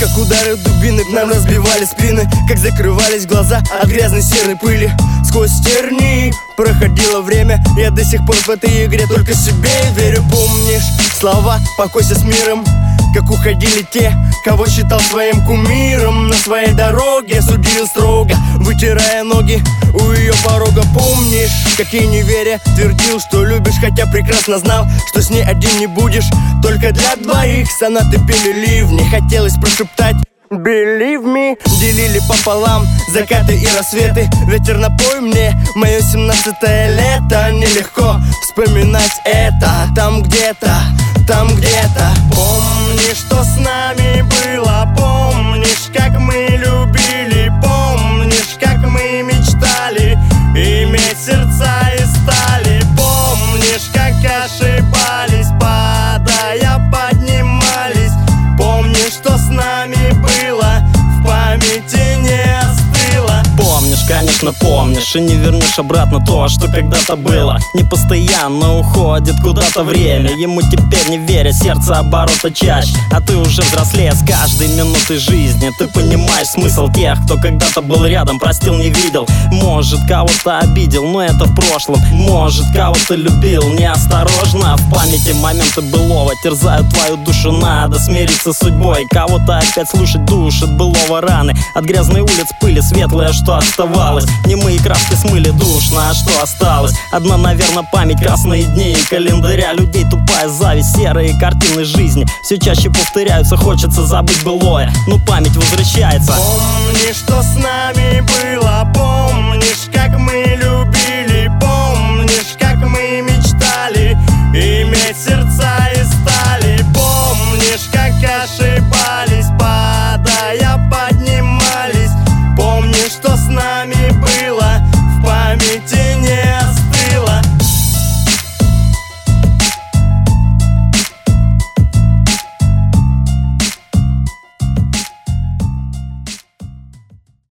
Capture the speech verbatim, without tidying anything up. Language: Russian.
как удары дубинок нам разбивали спины, как закрывались глаза от грязной серой пыли. Сквозь тернии проходило время, я до сих пор в этой игре только себе верю. Помнишь слова «покойся с миром», как уходили те, кого считал своим кумиром. На своей дороге судил строго, вытирая ноги у ее порога. Помнишь, как и не веря твердил, что любишь, хотя прекрасно знал, что с ней один не будешь. Только для двоих сонаты пели ливни, хотелось прошептать Believe me. Делили пополам закаты и рассветы. Ветер, напой мне мое семнадцатое лето. Нелегко вспоминать это. Там где-то, там где-то. Помнишь, что с нами было? Помнишь, как мы любили? Помнишь, как мы мечтали иметь сердца из стали? Помнишь, как ошибались, падая поднимались? Помнишь, что с нами было? В памяти не остыло. Помнишь, конечно, помнишь, и не вернешь обратно то, что когда-то было. Не постоянно уходит куда-то время, ему теперь не веря, сердце оборота чаще. А ты уже взрослее с каждой минутой жизни. Ты понимаешь смысл тех, кто когда-то был рядом, простил, не видел. Может, кого-то обидел, но это в прошлом. Может, кого-то любил неосторожно. В памяти моменты былого терзают твою душу. Надо смириться с судьбой, кого-то опять слушать душит былого раны. От грязной улиц пыли светлое, что оставалось. Немые краски смыли душно, а что осталось? Одна, наверное, память, красные дни и календаря людей. Тупая зависть, серые картины жизни все чаще повторяются, хочется забыть былое, но память возвращается. Помнишь, что с нами было? Помнишь, как мы